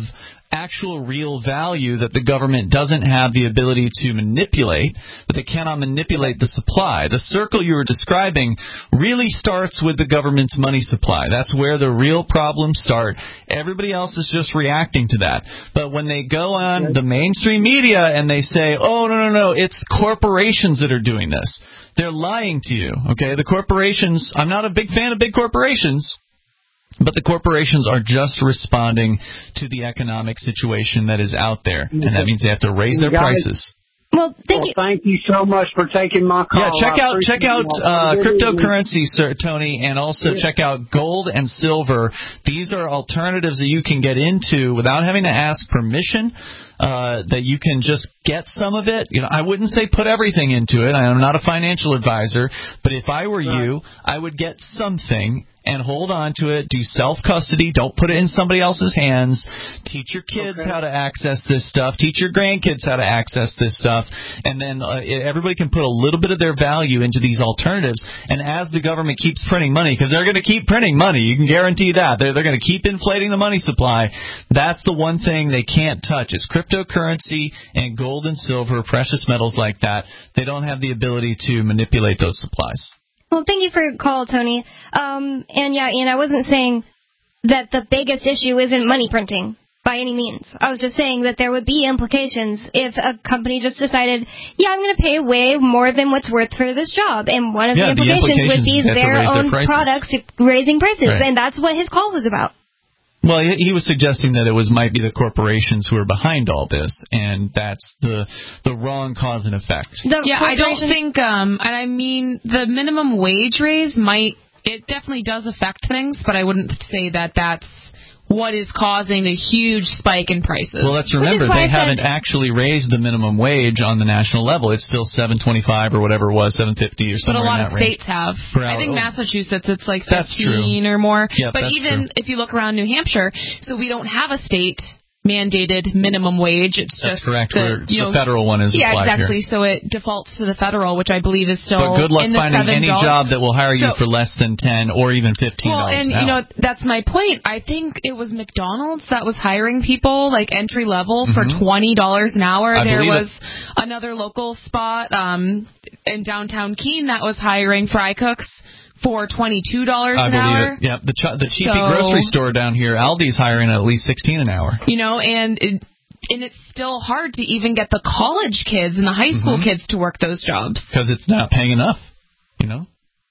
actual real value that the government doesn't have the ability to manipulate, but they cannot manipulate the supply. The circle you were describing really starts with the government's money supply. That's where the real problems start. Everybody else is just reacting to that. But when they go on the mainstream media and they say, oh, no, no, no, it's corporations that are doing this, they're lying to you, okay? The corporations, I'm not a big fan of big corporations, but the corporations are just responding to the economic situation that is out there, and that means they have to raise their prices. Well, thank well, you. Thank you so much for taking my call. Yeah, check out check out uh, cryptocurrency, sir, Tony, and also yeah. check out gold and silver. These are alternatives that you can get into without having to ask permission. Uh, that you can just get some of it. You know, I wouldn't say put everything into it. I am not a financial advisor, but if I were right. you, I would get something and hold on to it. Do self-custody. Don't put it in somebody else's hands. Teach your kids okay. how to access this stuff. Teach your grandkids how to access this stuff. And then uh, everybody can put a little bit of their value into these alternatives. And as the government keeps printing money, because they're going to keep printing money, you can guarantee that. They're, they're going to keep inflating the money supply. That's the one thing they can't touch is cryptocurrency and gold and silver, precious metals like that. They don't have the ability to manipulate those supplies. Well, thank you for your call, Tony. Um, and, yeah, Ian, I wasn't saying that the biggest issue isn't money printing by any means. I was just saying that there would be implications if a company just decided, yeah, I'm going to pay way more than what's worth for this job. And one of yeah, the, implications the implications would be their own their products raising prices. Right. And that's what his call was about. Well, he was suggesting that it was might be the corporations who are behind all this, and that's the the wrong cause and effect. The yeah, I don't think, um, and I mean, the minimum wage raise might, it definitely does affect things, but I wouldn't say that that's what is causing the huge spike in prices. Well, let's remember, they haven't actually raised the minimum wage on the national level. It's still seven twenty-five or whatever it was, seven fifty or something. But a lot in of that states range. have. For I think oh, Massachusetts, it's like true. fifteen or more. Yeah, but that's even true. if you look around New Hampshire, so we don't have a state mandated minimum wage. It's That's just correct. The, it's you know, the federal one is yeah, applied exactly. here. So it defaults to the federal, which I believe is still. But good luck in the finding any dollars. job that will hire you so, for less than ten or even fifteen dollars. Well, and an you know hour. that's my point. I think it was McDonald's that was hiring people like entry level mm-hmm. for twenty dollars an hour. I there was it. another local spot um, in downtown Keene that was hiring fry cooks for twenty-two dollars I an believe hour. It. Yeah, the ch- the cheapy so, grocery store down here, Aldi's hiring at least sixteen an hour. You know, and it, and it's still hard to even get the college kids and the high school mm-hmm. kids to work those jobs because it's not paying enough. You know,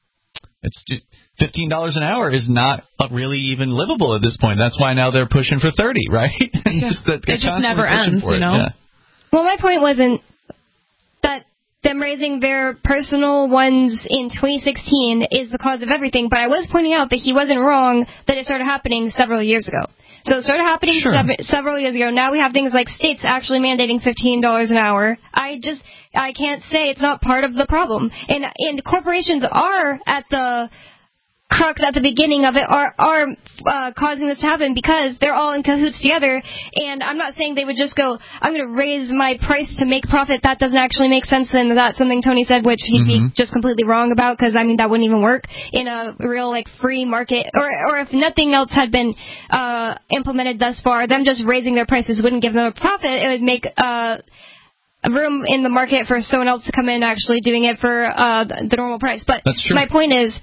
it's just fifteen dollars an hour is not really even livable at this point. That's why now they're pushing for thirty, right? Yeah. It just never ends, you know. Yeah. Well, my point wasn't that them raising their personal ones in twenty sixteen is the cause of everything, but I was pointing out that he wasn't wrong that it started happening several years ago. So it started happening sure. sev- several years ago. Now we have things like states actually mandating fifteen dollars an hour. I just, I can't say it's not part of the problem. And, and corporations are at the crux at the beginning of it are are uh, causing this to happen because they're all in cahoots together. And I'm not saying they would just go, I'm going to raise my price to make profit. That doesn't actually make sense. And that's something Tony said, which he'd mm-hmm. be just completely wrong about because, I mean, that wouldn't even work in a real, like, free market. Or, or if nothing else had been uh, implemented thus far, them just raising their prices wouldn't give them a profit. It would make uh, room in the market for someone else to come in actually doing it for uh, the normal price. But that's true. My point is,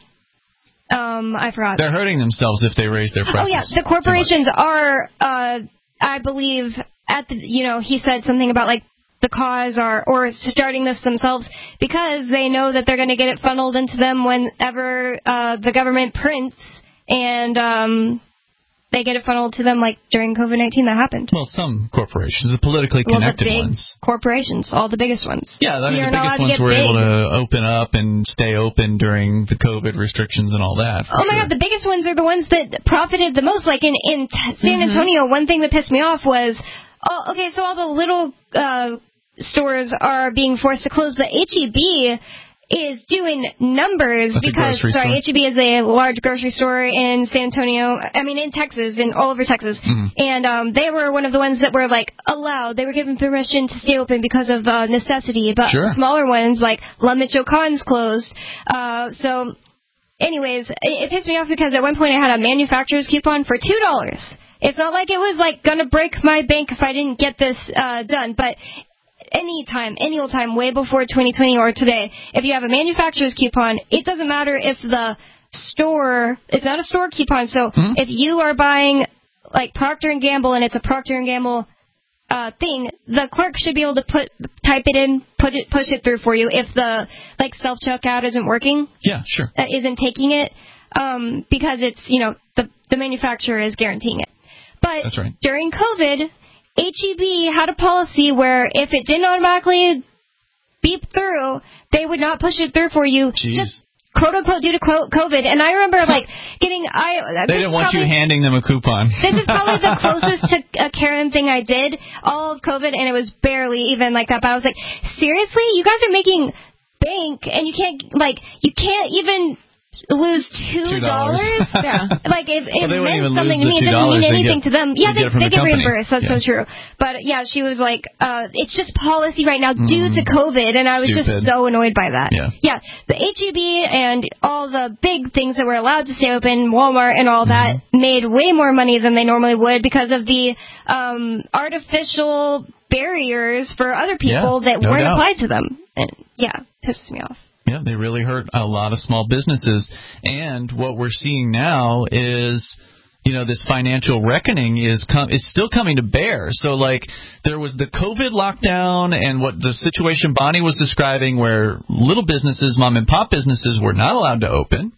Um, I forgot. They're hurting themselves if they raise their prices. Oh, yeah. The corporations are, uh, I believe, at the, you know, he said something about, like, the cause or, or starting this themselves because they know that they're going to get it funneled into them whenever uh, the government prints and um, they get it funneled to them, like, during COVID nineteen that happened. Well, some corporations, the politically well, connected the big ones. corporations, all the biggest ones. Yeah, I mean, You're the biggest ones were big. able to open up and stay open during the COVID restrictions and all that. Oh, my sure. God, the biggest ones are the ones that profited the most. Like, in, in San mm-hmm. Antonio, one thing that pissed me off was, oh, okay, so all the little uh, stores are being forced to close. The H E B is doing numbers That's because, sorry, store. H E B is a large grocery store in San Antonio, I mean, in Texas, in all over Texas. Mm-hmm. And um, they were one of the ones that were, like, allowed. They were given permission to stay open because of uh, necessity. But sure. smaller ones, like La Michoacan's closed. Uh, so, anyways, it, it pissed me off because at one point I had a manufacturer's coupon for two dollars It's not like it was like gonna break my bank if I didn't get this uh, done, but any time, any old time, way before twenty twenty or today, if you have a manufacturer's coupon, it doesn't matter if the store, it's not a store coupon, so mm-hmm. if you are buying like Procter and Gamble and it's a Procter and Gamble uh, thing, the clerk should be able to put type it in, put it, push it through for you if the like self checkout isn't working. Yeah, sure. Uh, isn't taking it um, because it's you know the the manufacturer is guaranteeing it. But That's right. during COVID, H E B had a policy where if it didn't automatically beep through, they would not push it through for you. Jeez. Just quote unquote due to COVID. And I remember like getting I. They didn't want probably, you handing them a coupon. This is probably the closest to a Karen thing I did all of COVID, and it was barely even like that. But I was like, seriously, you guys are making bank, and you can't like you can't even. Lose two dollars? Yeah. Like, if it well, meant something to me, it doesn't mean anything get, to them. Yeah, they, they, they get company. reimbursed. That's yeah. so true. But, yeah, she was like, uh, it's just policy right now due mm. to COVID, and I was Stupid. just so annoyed by that. Yeah. yeah, the H E B and all the big things that were allowed to stay open, Walmart and all that, mm. made way more money than they normally would because of the um, artificial barriers for other people yeah, that no weren't doubt. applied to them. And, yeah, pisses me off. Yeah, they really hurt a lot of small businesses. And what we're seeing now is, you know, this financial reckoning is com- is still coming to bear. So, like, there was the COVID lockdown and what the situation Bonnie was describing where little businesses, mom and pop businesses, were not allowed to open.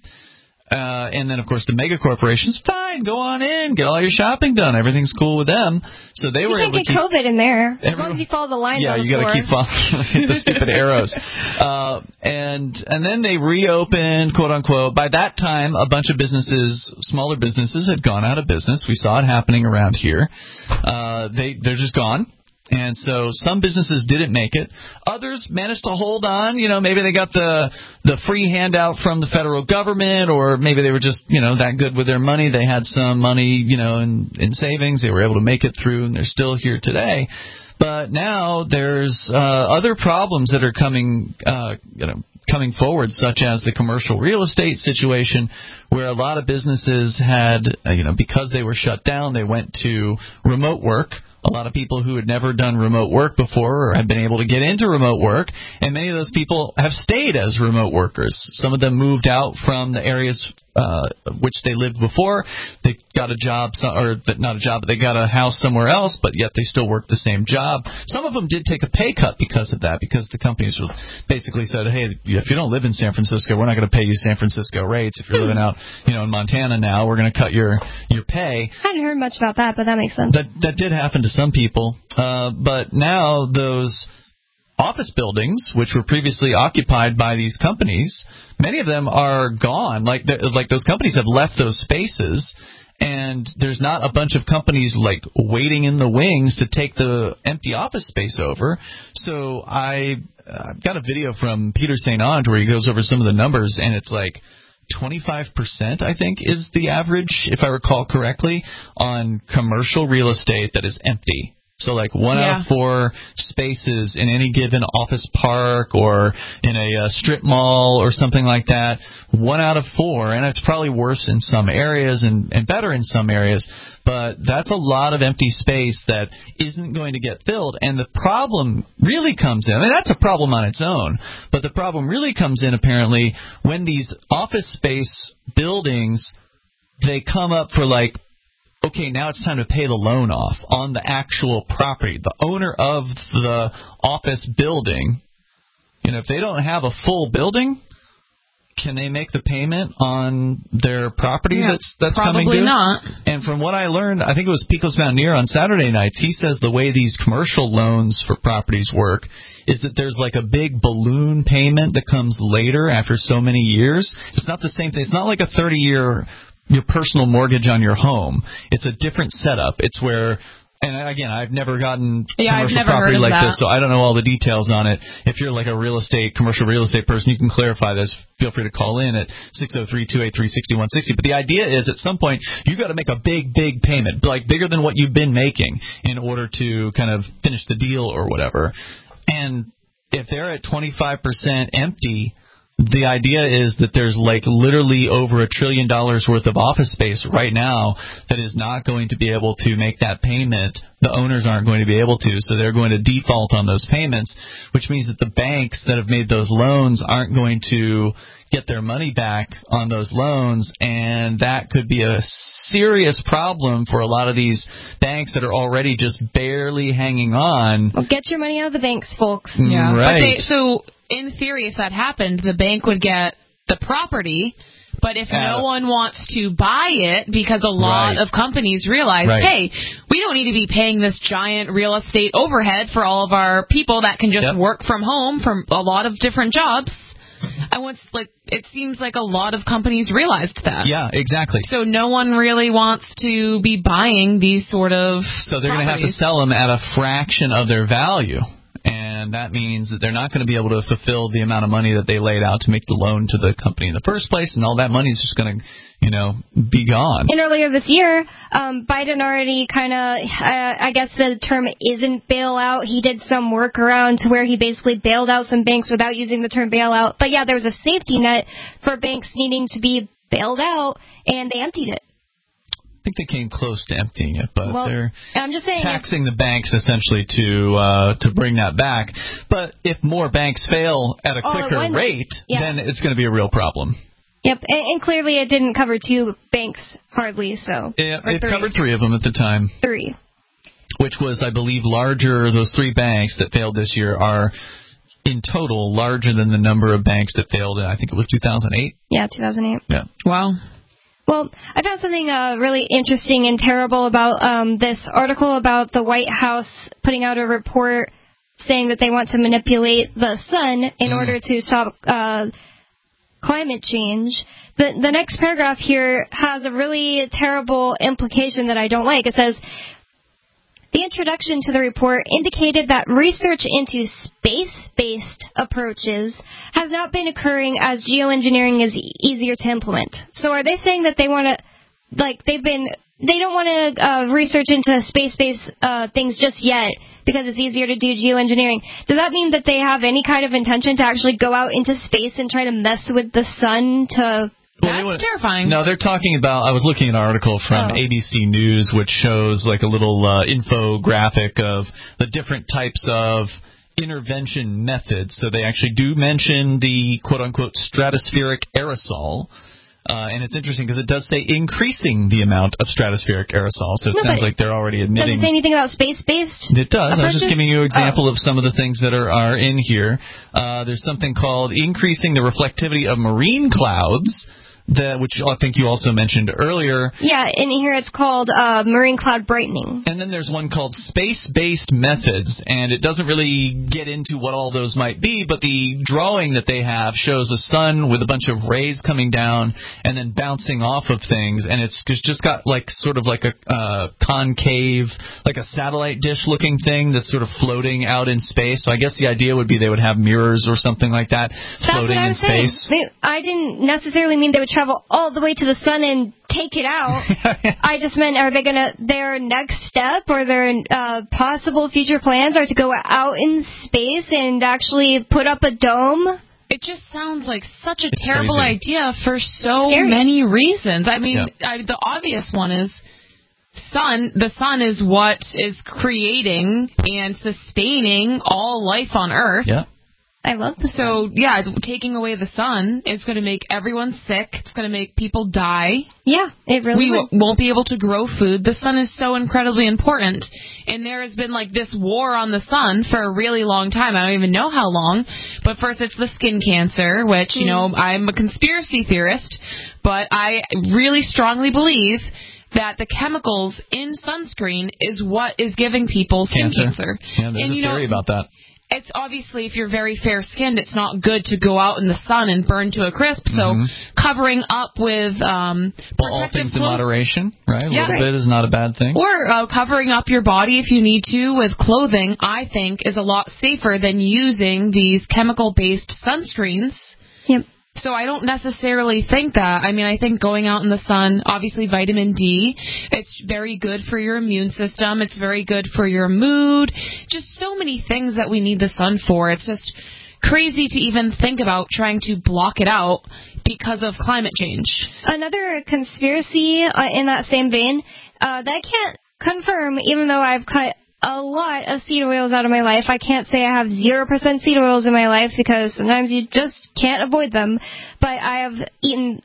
Uh, and then, of course, the mega corporations, fine, go on in, get all your shopping done. Everything's cool with them. So they you were can't able get to keep COVID in there as long as you follow the lines yeah, on the you got to keep following the stupid arrows. Uh, and and then they reopened, quote unquote. By that time, a bunch of businesses, smaller businesses, had gone out of business. We saw it happening around here. Uh, they they're just gone. And so some businesses didn't make it. Others managed to hold on. You know, maybe they got the the free handout from the federal government, or maybe they were just, you know, that good with their money. They had some money, you know, in, in savings. They were able to make it through, and they're still here today. But now there's uh, other problems that are coming, uh, you know, coming forward, such as the commercial real estate situation, where a lot of businesses had, uh, you know, because they were shut down, they went to remote work. A lot of people who had never done remote work before or have been able to get into remote work, and many of those people have stayed as remote workers. Some of them moved out from the areas uh, which they lived before. They got a job, or not a job, but they got a house somewhere else, but yet they still work the same job. Some of them did take a pay cut because of that, because the companies basically said, hey, if you don't live in San Francisco, we're not going to pay you San Francisco rates. If you're living out, you know, in Montana now, we're going to cut your, your pay. I hadn't heard much about that, but that makes sense. That, that did happen to some people, uh, but now those office buildings, which were previously occupied by these companies, many of them are gone. Like like those companies have left those spaces, and there's not a bunch of companies like waiting in the wings to take the empty office space over. So I I've got a video from Peter Saint Onge where he goes over some of the numbers, and it's like twenty-five percent, I think, is the average, if I recall correctly, on commercial real estate that is empty. So like one yeah. out of four spaces in any given office park or in a uh, strip mall or something like that, one out of four, and it's probably worse in some areas and, and better in some areas, but that's a lot of empty space that isn't going to get filled. And the problem really comes in, I mean, that's a problem on its own, but the problem really comes in apparently when these office space buildings, they come up for like, okay, now it's time to pay the loan off on the actual property. The owner of the office building, you know, if they don't have a full building, can they make the payment on their property yeah, that's that's coming due? Probably not. And from what I learned, I think it was Pecos Mountaineer on Saturday nights, he says the way these commercial loans for properties work is that there's like a big balloon payment that comes later after so many years. It's not the same thing. It's not like a thirty-year your personal mortgage on your home. It's a different setup. It's where, and again, I've never gotten yeah, commercial I've never property heard of like that. this, so I don't know all the details on it. If you're like a real estate, commercial real estate person, you can clarify this. Feel free to call in at six oh three, two eight three, six one six oh. But the idea is at some point, you've got to make a big, big payment, like bigger than what you've been making in order to kind of finish the deal or whatever. And if they're at twenty-five percent empty, the idea is that there's like literally over a trillion dollars worth of office space right now that is not going to be able to make that payment. The owners aren't going to be able to, so they're going to default on those payments, which means that the banks that have made those loans aren't going to get their money back on those loans, and that could be a serious problem for a lot of these banks that are already just barely hanging on. Well, get your money out of the banks, folks. Yeah, right. But they, so in theory, if that happened, the bank would get the property. But if Uh, no one wants to buy it because a lot Right. of companies realize, Right. hey, we don't need to be paying this giant real estate overhead for all of our people that can just Yep. work from home from a lot of different jobs. And once, like, it seems like a lot of companies realized that. Yeah, exactly. So no one really wants to be buying these sort of So they're going to have to sell them at a fraction of their value. And that means that they're not going to be able to fulfill the amount of money that they laid out to make the loan to the company in the first place, and all that money is just going to, you know, be gone. And earlier this year, um, Biden already kind of, uh, I guess the term isn't bailout. He did some workaround to where he basically bailed out some banks without using the term bailout. But yeah, there was a safety net for banks needing to be bailed out, and they emptied it. I think they came close to emptying it, but Well, they're I'm just saying taxing the banks essentially to uh, to bring that back. But if more banks fail at a All at quicker once, rate, yeah. then it's going to be a real problem. Yep, and, and clearly it didn't cover two banks hardly, so. Yeah, Or it three. covered three of them at the time. Three. Which was, I believe, larger. Those three banks that failed this year are, in total, larger than the number of banks that failed in, I think it was two thousand eight. Yeah, two thousand eight. Yeah. Wow. Well, I found something uh, really interesting and terrible about um, this article about the White House putting out a report saying that they want to manipulate the sun in Mm. order to stop uh, climate change. The, the next paragraph here has a really terrible implication that I don't like. It says, the introduction to the report indicated that research into space-based approaches has not been occurring as geoengineering is e- easier to implement. So are they saying that they want to, like, they've been, they don't want to uh, research into space-based uh, things just yet because it's easier to do geoengineering? Does that mean that they have any kind of intention to actually go out into space and try to mess with the sun to... That's wanna, terrifying. No, they're talking about, I was looking at an article from Oh. A B C News, which shows like a little uh, infographic of the different types of intervention methods. So they actually do mention the quote-unquote stratospheric aerosol. Uh, and it's interesting because it does say increasing the amount of stratospheric aerosol. So it No, sounds but like they're already Does admitting. it say anything about space-based? It does. I was just approaches? giving you an example Oh. of some of the things that are, are in here. Uh, there's something called increasing the reflectivity of marine clouds, that, which I think you also mentioned earlier. Yeah, in here it's called uh, marine cloud brightening. And then there's one called space-based methods, and it doesn't really get into what all those might be, but the drawing that they have shows a sun with a bunch of rays coming down and then bouncing off of things, and it's just just got like sort of like a uh, concave, like a satellite dish-looking thing that's sort of floating out in space. So I guess the idea would be they would have mirrors or something like that That's floating what I in was saying. space. They- I didn't necessarily mean they would travel all the way to the sun and take it out. I just meant, are they going to, their next step or their uh, possible future plans are to go out in space and actually put up a dome? It just sounds like such a It's terrible crazy. idea for so Scary. many reasons. I mean, Yeah. I, the obvious one is sun. The sun is what is creating and sustaining all life on Earth. Yeah. I love the sun. So, yeah, taking away the sun is going to make everyone sick. It's going to make people die. Yeah, it really We would. w- won't be able to grow food. The sun is so incredibly important. And there has been, like, this war on the sun for a really long time. I don't even know how long. But first it's the skin cancer, which, you know, I'm a conspiracy theorist. But I really strongly believe that the chemicals in sunscreen is what is giving people skin Cancer. cancer. Yeah, there's and, a you theory know, about that. It's obviously, if you're very fair-skinned, it's not good to go out in the sun and burn to a crisp. So Mhm. covering up with um, Well, all protective things in cloth- moderation, right? A Yeah. little bit is not a bad thing. or uh, covering up your body if you need to with clothing, I think, is a lot safer than using these chemical-based sunscreens. Yep. So I don't necessarily think that. I mean, I think going out in the sun, obviously vitamin D, it's very good for your immune system. It's very good for your mood. Just so many things that we need the sun for. It's just crazy to even think about trying to block it out because of climate change. Another conspiracy uh, in that same vein uh, that I can't confirm, even though I've cut a lot of seed oils out of my life. I can't say I have zero percent seed oils in my life because sometimes you just can't avoid them. But I have eaten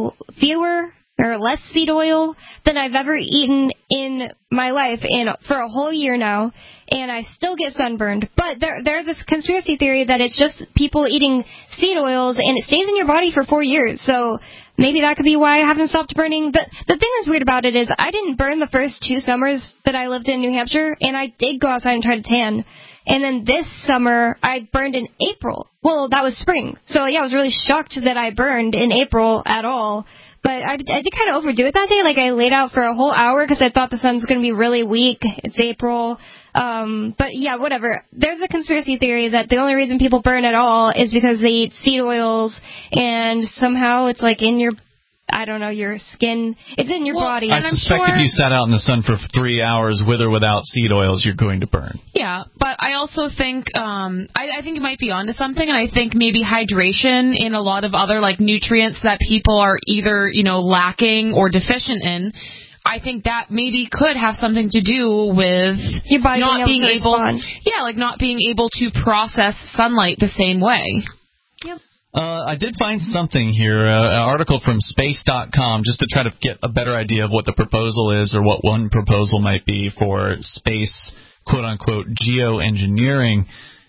fewer or less seed oil than I've ever eaten in my life in for a whole year now, and I still get sunburned. But there, there's this conspiracy theory that it's just people eating seed oils, and it stays in your body for four years. So maybe that could be why I haven't stopped burning. The, the thing that's weird about it is I didn't burn the first two summers that I lived in New Hampshire, and I did go outside and try to tan. And then this summer, I burned in April. Well, that was spring. So, yeah, I was really shocked that I burned in April at all. But I, I did kind of overdo it that day. Like, I laid out for a whole hour because I thought the sun's going to be really weak. It's April. Um, but, yeah, whatever. There's a conspiracy theory that the only reason people burn at all is because they eat seed oils, and somehow it's, like, in your, I don't know, your skin. It's in your well, body. I and suspect I'm sure if you sat out in the sun for three hours with or without seed oils, you're going to burn. Yeah, but I also think um, I, I think you might be onto something, and I think maybe hydration in a lot of other like nutrients that people are either you know lacking or deficient in. I think that maybe could have something to do with your body not being being able, able, yeah, like not being able to process sunlight the same way. Yep. Uh, I did find something here, uh, an article from space dot com, just to try to get a better idea of what the proposal is or what one proposal might be for space, quote-unquote, geoengineering.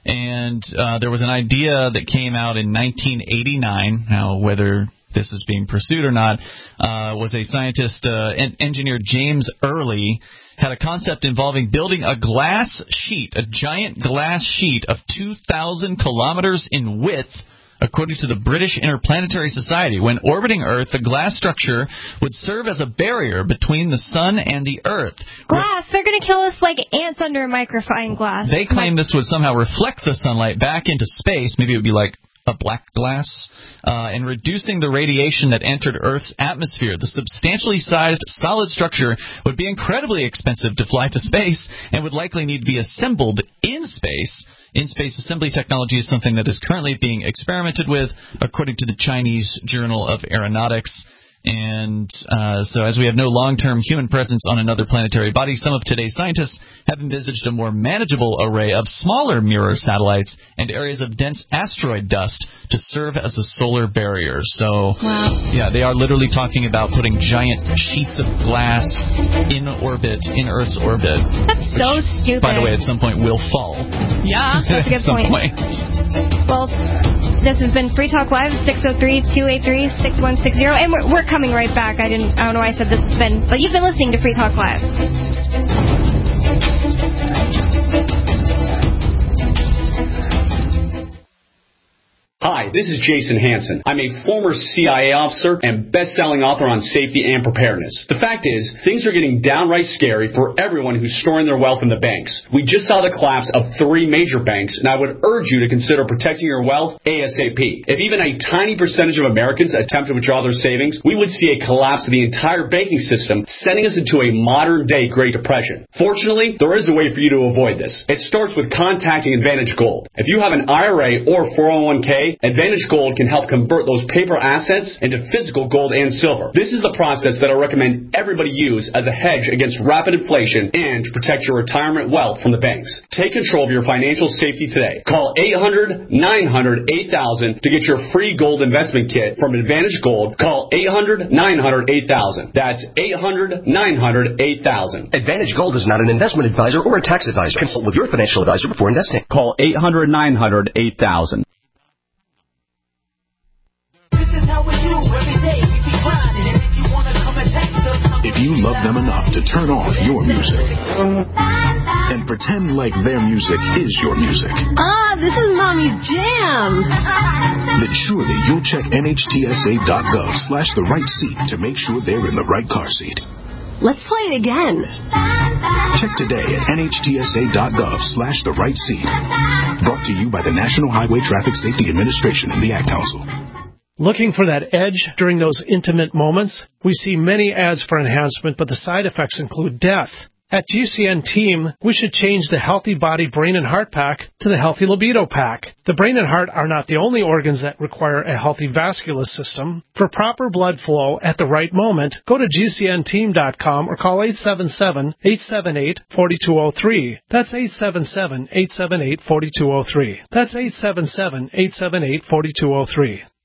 And uh, there was an idea that came out in nineteen eighty-nine. Now, whether this is being pursued or not, uh, was a scientist, uh, en- engineer James Early, had a concept involving building a glass sheet, a giant glass sheet of two thousand kilometers in width, according to the British Interplanetary Society. When orbiting Earth, the glass structure would serve as a barrier between the sun and the Earth. Glass, they're going to kill us like ants under a magnifying glass. They claim this would somehow reflect the sunlight back into space. Maybe it would be like a black glass, uh, and reducing the radiation that entered Earth's atmosphere. The substantially sized solid structure would be incredibly expensive to fly to space and would likely need to be assembled in space. In-space assembly technology is something that is currently being experimented with, according to the Chinese Journal of Aeronautics. And uh, so as we have no long-term human presence on another planetary body, some of today's scientists have envisaged a more manageable array of smaller mirror satellites and areas of dense asteroid dust to serve as a solar barrier. So, wow. yeah, they are literally talking about putting giant sheets of glass in orbit, in Earth's orbit. That's which, so stupid. By the way, at some point will fall. Yeah, that's a good point. point. Well, this has been Free Talk Live, six oh three, two eight three, six one six zero, and we're, we're coming right back. I didn't. I don't know why I said this has been, but you've been listening to Free Talk Live. Hi, this is Jason Hansen. I'm a former C I A officer and best-selling author on safety and preparedness. The fact is, things are getting downright scary for everyone who's storing their wealth in the banks. We just saw the collapse of three major banks, and I would urge you to consider protecting your wealth ASAP. If even a tiny percentage of Americans attempt to withdraw their savings, we would see a collapse of the entire banking system, sending us into a modern-day Great Depression. Fortunately, there is a way for you to avoid this. It starts with contacting Advantage Gold. If you have an I R A or four oh one k, Advantage Gold can help convert those paper assets into physical gold and silver. This is the process that I recommend everybody use as a hedge against rapid inflation and to protect your retirement wealth from the banks. Take control of your financial safety today. Call eight hundred, nine hundred, eight thousand to get your free gold investment kit from Advantage Gold. Call eight hundred, nine hundred, eight thousand. That's eight hundred, nine hundred, eight thousand. Advantage Gold is not an investment advisor or a tax advisor. Consult with your financial advisor before investing. Call eight hundred, nine hundred, eight thousand. If you love them enough to turn off your music and pretend like their music is your music, ah, this is Mommy's jam, then surely you'll check N H T S A dot gov slash the right seat to make sure they're in the right car seat. Let's play it again. Check today at N H T S A dot gov slash the right seat. Brought to you by the National Highway Traffic Safety Administration and the Ad Council. Looking for that edge during those intimate moments? We see many ads for enhancement, but the side effects include death. At G C N Team, we should change the Healthy Body, Brain, and Heart Pack to the Healthy Libido Pack. The brain and heart are not the only organs that require a healthy vascular system. For proper blood flow at the right moment, go to G C N team dot com or call eight seven seven, eight seven eight, four two zero three. That's eight seven seven, eight seven eight, four two zero three. That's eight seven seven, eight seven eight, four two zero three.